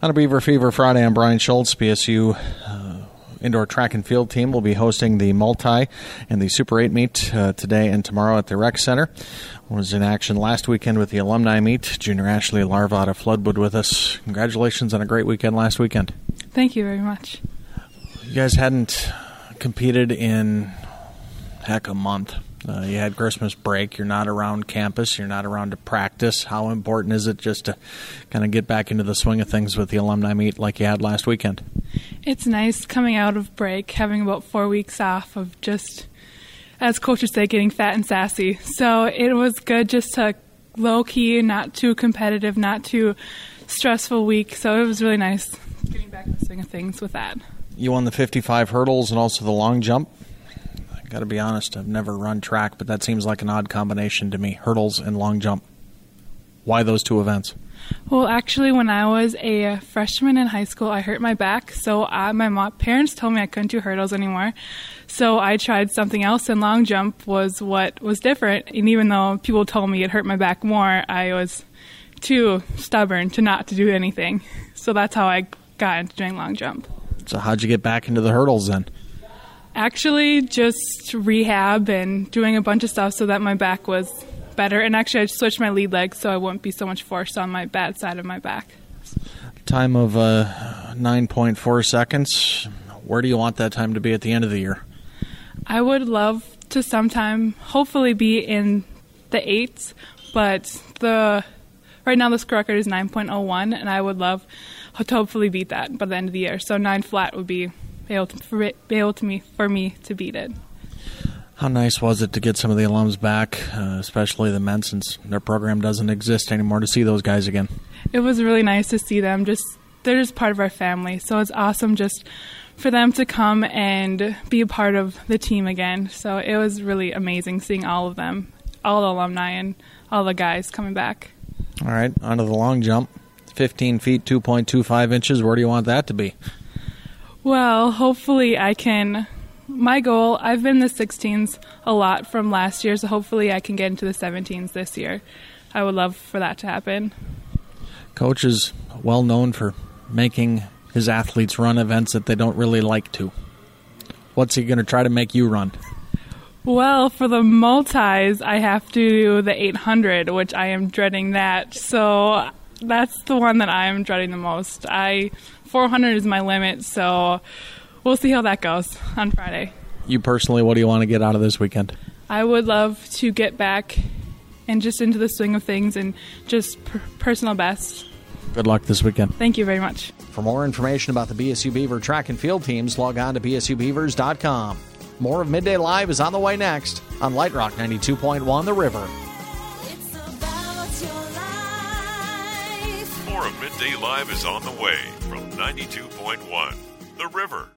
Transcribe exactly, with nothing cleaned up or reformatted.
On a Beaver Fever Friday, I'm Brian Schultz. B S U uh, indoor track and field team will be hosting the multi and the Super eight meet uh, today and tomorrow at the Rec Center. Was in action last weekend with the alumni meet. Junior Ashley Larva out of Floodwood with us. Congratulations on a great weekend last weekend. Thank you very much. You guys hadn't competed in, heck, a month. Uh, you had Christmas break. You're not around campus. You're not around to practice. How important is it just to kind of get back into the swing of things with the alumni meet like you had last weekend? It's nice coming out of break, having about four weeks off of just, as coaches say, getting fat and sassy. So it was good just to low-key, not too competitive, not too stressful week. So it was really nice getting back in the swing of things with that. You won the fifty-five hurdles and also the long jump. Got to be honest, I've never run track, but that seems like an odd combination to me, hurdles and long jump. Why those two events? Well, actually, when I was a freshman in high school, I hurt my back, so I, my mom, parents told me I couldn't do hurdles anymore. So I tried something else, and long jump was what was different. And even though people told me it hurt my back more, I was too stubborn to not to do anything. So that's how I got into doing long jump. So how'd you get back into the hurdles then? Actually, just rehab and doing a bunch of stuff so that my back was better. And actually, I switched my lead leg so I wouldn't be so much force on my bad side of my back. Time of uh, nine point four seconds. Where do you want that time to be at the end of the year? I would love to sometime hopefully be in the eights, but the right now the school record is nine point oh one, and I would love to hopefully beat that by the end of the year. So nine flat would be able to, for, be able to me for me to beat it. How nice was it to get some of the alums back, uh, especially the men, since their program doesn't exist anymore, to see those guys again? It was really nice to see them. Just they're just part of our family, so it's awesome just for them to come and be a part of the team again. So it was really amazing seeing all of them, all the alumni and all the guys coming back. All right, on to the long jump. fifteen feet, two point two five inches. Where do you want that to be? Well, hopefully I can. My goal, I've been in the sixteens a lot from last year, so hopefully I can get into the seventeens this year. I would love for that to happen. Coach is well known for making his athletes run events that they don't really like to. What's he going to try to make you run? Well, for the multis, I have to do the eight hundred, which I am dreading that. So that's the one that I am dreading the most. I four hundred is my limit, so we'll see how that goes on Friday. You personally, what do you want to get out of this weekend? I would love to get back and just into the swing of things and just per- personal best. Good luck this weekend. Thank you very much. For more information about the B S U Beaver track and field teams, log on to b s u beavers dot com. More of Midday Live is on the way next on Light Rock ninety-two point one The River. It's about your life. More of Midday Live is on the way from ninety-two point one The River.